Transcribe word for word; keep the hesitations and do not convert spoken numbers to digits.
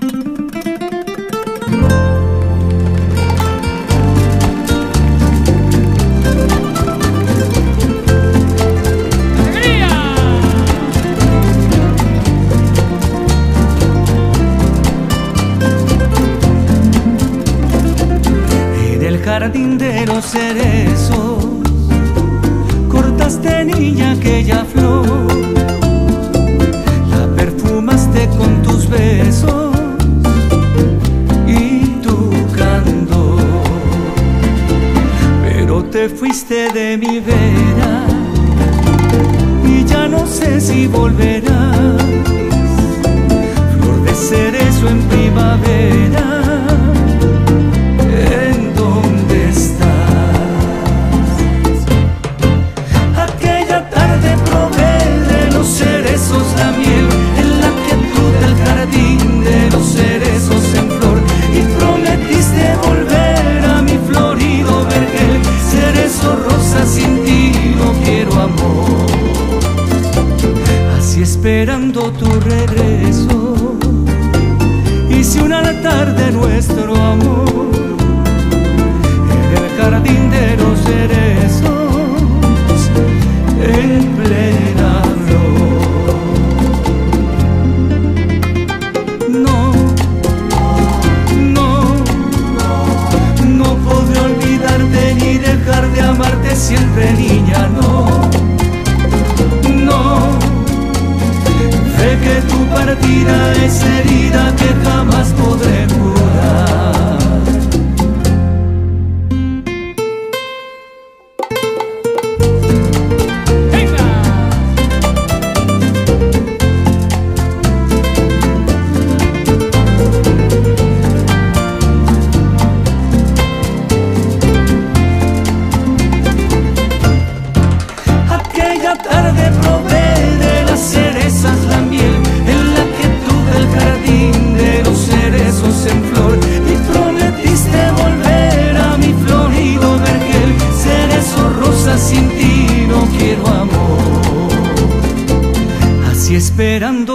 Jardín de los cerezos, cortaste, niña, aquella flor, la perfumaste con tus besos y tu candor, pero te fuiste de mi vera y ya no sé si volverás. Flor de cerezo en primavera, la miel en la quietud del jardín de los cerezos en flor, y prometiste volver a mi florido vergel. Cerezo rosa, sin ti no quiero amor, así esperando tu regreso hice un altar de nuestro amor en el jardín de los cerezos en plena flor. Ni dejar de amarte siempre, niña, no, no. Sé que tu partida es herida que jamás podré curar. Tarde probé de las cerezas la miel en la quietud del jardín de los cerezos en flor, y prometiste volver a mi florido vergel. Cerezo rosa, sin ti no quiero amor, así esperando